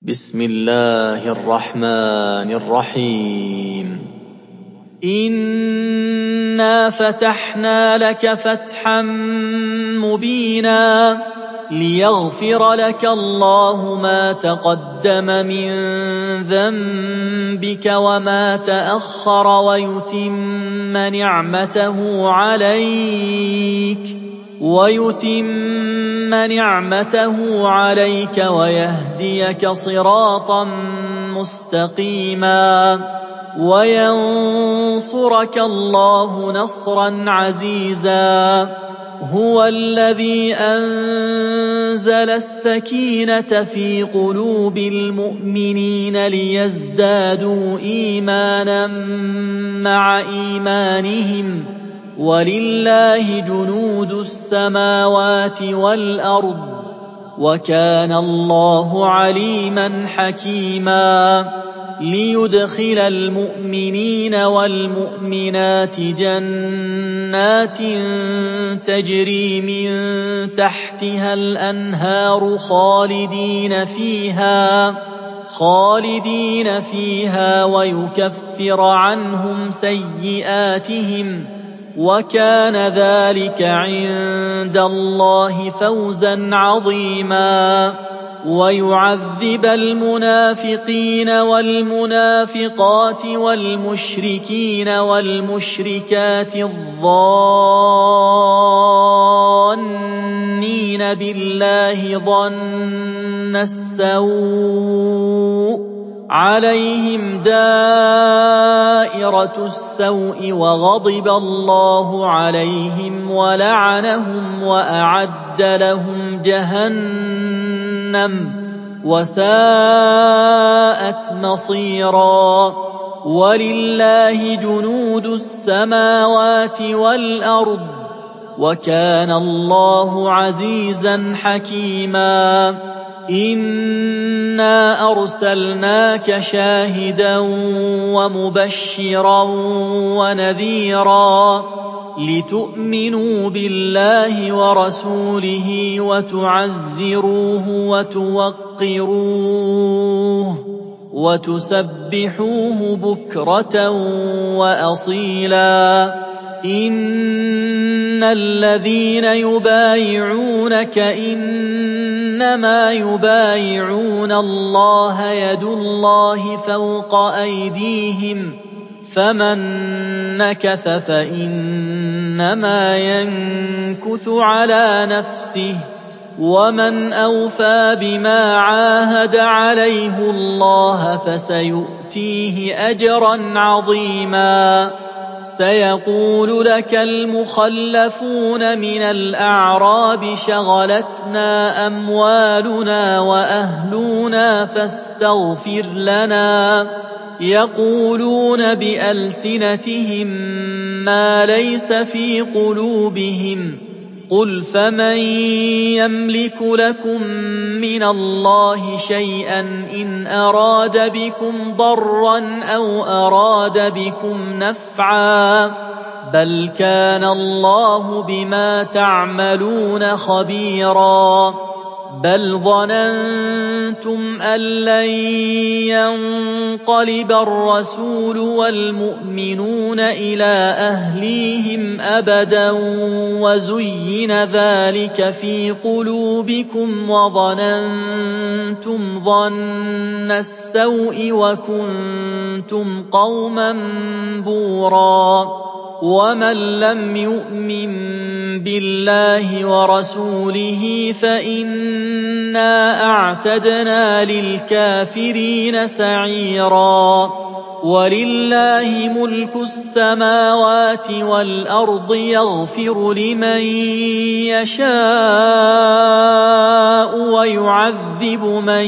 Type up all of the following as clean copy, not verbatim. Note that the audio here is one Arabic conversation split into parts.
بسم الله الرحمن الرحيم إنا فتحنا لك فتحا مبينا ليغفر لك الله ما تقدم من ذنبك وما تأخر ويتم نعمته عليك ويهديك صراطا مستقيما وينصرك الله نصرا عزيزا هو الذي أنزل السكينة في قلوب المؤمنين ليزدادوا إيمانا مع إيمانهم ولله جنود السماوات والأرض وكان الله عليما حكيما ليدخل المؤمنين والمؤمنات جنات تجري من تحتها الأنهار خالدين فيها ويكفر عنهم سيئاتهم وكان ذلك عند الله فوزا عظيما ويعذب المنافقين والمنافقات والمشركين والمشركات الظانين بالله ظن السوء عليهم دائرة السوء وغضب الله عليهم ولعنهم وأعد لهم جهنم وساءت مصيرا ولله جنود السماوات والأرض وكان الله عزيزا حكيما إنا أرسلناك شاهدا ومبشرا ونذيرا لتؤمنوا بالله ورسوله وتعزروه وتوقروه وتسبحوه بكرة وأصيلا إن الذين يبايعونك إنما يبايعون الله يد الله فوق أيديهم فمن نكث فإنما ينكث على نفسه ومن أوفى بما عاهد عليه الله فسيؤتيه أجرا عظيما سيقول لك المخلفون من الأعراب شغلتنا أموالنا وأهلنا فاستغفر لنا يقولون بألسنتهم ما ليس في قلوبهم قل فمن يملك لكم من الله شيئا إن أراد بكم ضرا أو أراد بكم نفعا بل كان الله بما تعملون خبيرا بل ظننتم أن لن ينقلب الرسول والمؤمنون إلى أهليهم أبدا وزين ذلك في قلوبكم وظننتم ظن السوء وكنتم قوما بورا ومن لم يؤمن بالله ورسوله فإنا أعتدنا للكافرين سعيرا ولله ملك السماوات والأرض يغفر لمن يشاء ويعذب من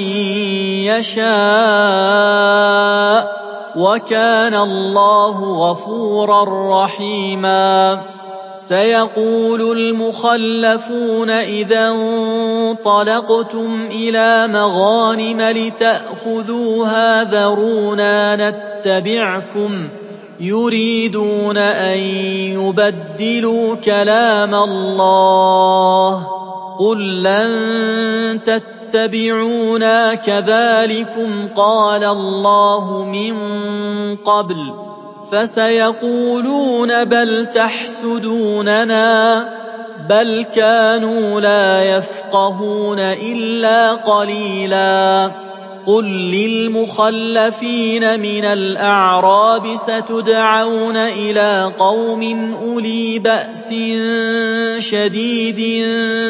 يشاء وكان الله غفورا رحيما سيقول المخلفون إذا انطلقتم إلى مغانم لتأخذوها ذرونا نتبعكم يريدون أن يبدلوا كلام الله قل لن تتبعوا تتبعونا كذلكم قال الله من قبل فسيقولون بل تحسدوننا بل كانوا لا يفقهون إلا قليلا قل للمخلفين من الأعراب ستدعون إلى قوم أولي بأس شديد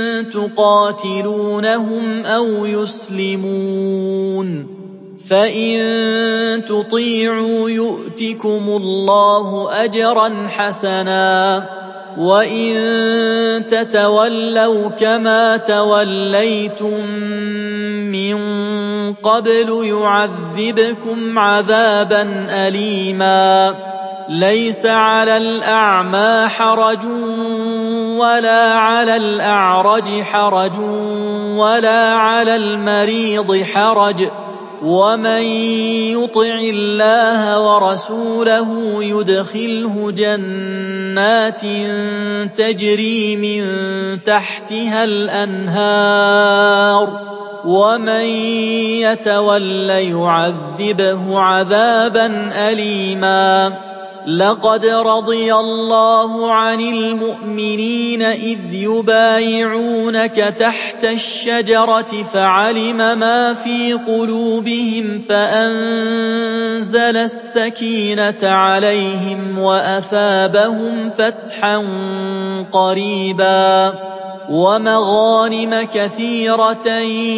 تقاتلونهم أو يسلمون فإن تطيعوا يؤتكم الله أجرا حسنا وإن تتولوا كما توليتم من قبل يعذبكم عذابا أليما ليس على الأعمى حرج ولا على الأعرج حرج ولا على المريض حرج ومن يطع الله ورسوله يدخله جنات تجري من تحتها الأنهار ومن يتول يعذبه عذابا أليما لقد رضي الله عن المؤمنين إذ يبايعونك تحت الشجرة فعلم ما في قلوبهم فأنزل السكينة عليهم وأثابهم فتحا قريبا ومغانم كثيرة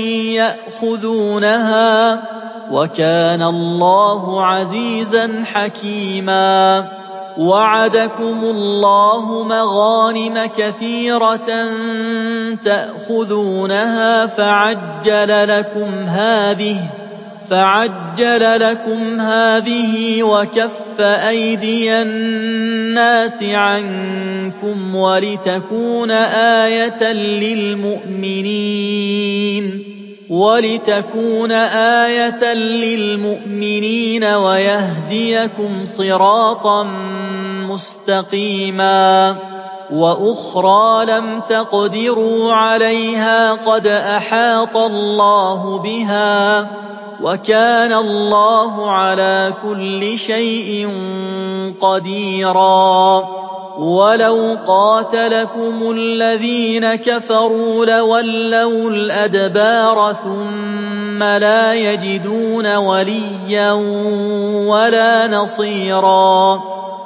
يأخذونها وكان الله عزيزا حكيما وعدكم الله مغانم كثيرة تأخذونها فعجل لكم هذه وكف أيدي الناس عنكم ولتكون آية للمؤمنين ويهديكم صراطا مستقيما وأخرى لم تقدروا عليها قد أحاط الله بها وكان الله على كل شيء قديرا ولو قاتلكم الذين كفروا لولوا الأدبار ثم لا يجدون وليا ولا نصيرا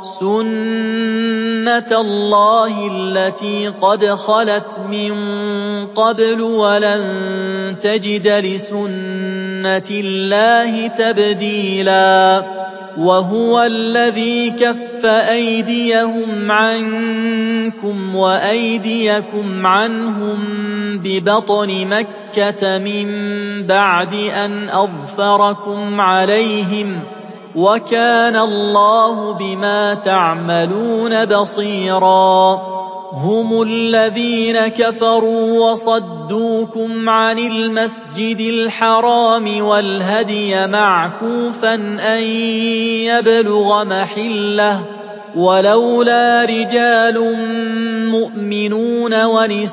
سنة الله التي قد خلت من قبل ولن تجد لسنة الله تبديلا وهو الذي كف أيديهم عنكم وأيديكم عنهم ببطن مكة من بعد أن أظفركم عليهم وكان الله بما تعملون بصيرا هم الذين كفروا وصدوكم عن المسجد الحرام والهدي معكوفا أن يبلغ محله ولولا رجال مؤمنون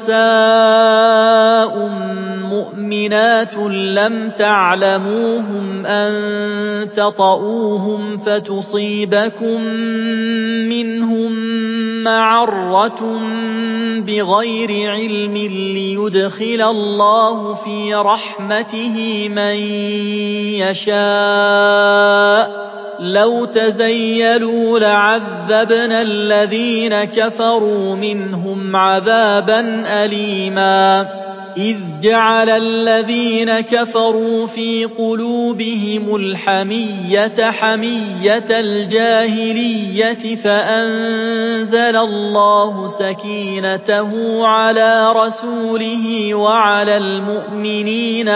ونساء مؤمنات لم تعلموهم أن تطؤوهم فتصيبكم منهم معرة بغير علم ليدخل الله في رحمته من يشاء لو تزيلوا لعذبنا الذين كفروا منهم عذابا أليما إذ جعل الذين كفروا في قلوبهم الحمية حمية الجاهلية فأنزل الله سكينته على رسوله وعلى المؤمنين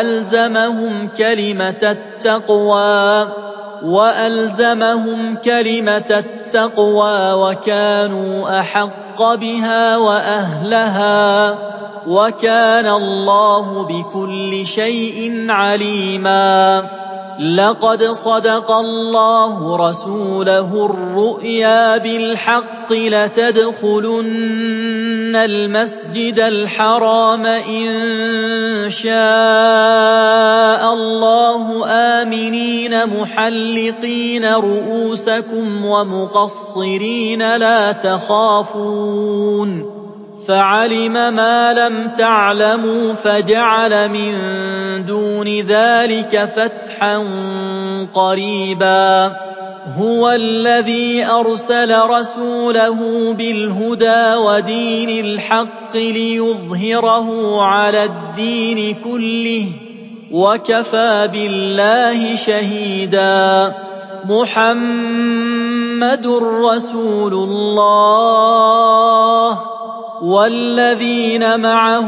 وألزمهم كلمة التقوى وكانوا أحق بها وأهلها وكان الله بكل شيء عليما لقد صدق الله رسوله الرؤيا بالحق لتدخلن المسجد الحرام إن شاء الله آمنين محلقين رؤوسكم ومقصرين لا تخافون فعلم ما لم تعلموا فجعل من دون ذلك فتحا قريبا هو الذي أرسل رسوله بالهدى ودين الحق ليظهره على الدين كله وكفى بالله شهيدا محمد رسول الله والذين معه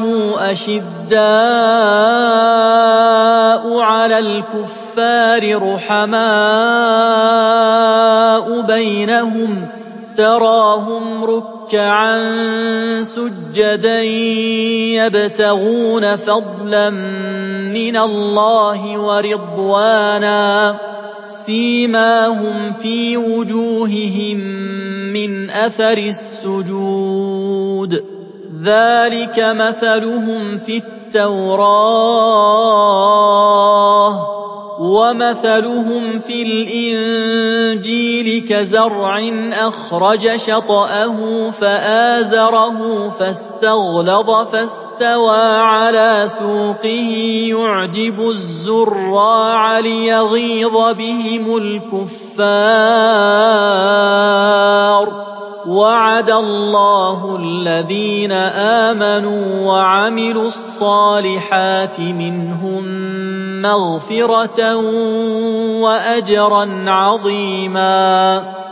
أشداء على الكفار رحماء بينهم تراهم ركعا سجدا يبتغون فضلا من الله ورضوانا سيماهم في وجوههم من أثر السجود ذلك مثلهم في التوراة ومثلهم في الإنجيل كزرع أخرج شطأه فآزره فاستغلظ فاستوى على سوقه يعجب الزراع ليغيظ بهم الكفار وعد الله الذين آمنوا وعملوا الصالحات منهم مغفرة وأجرا عظيما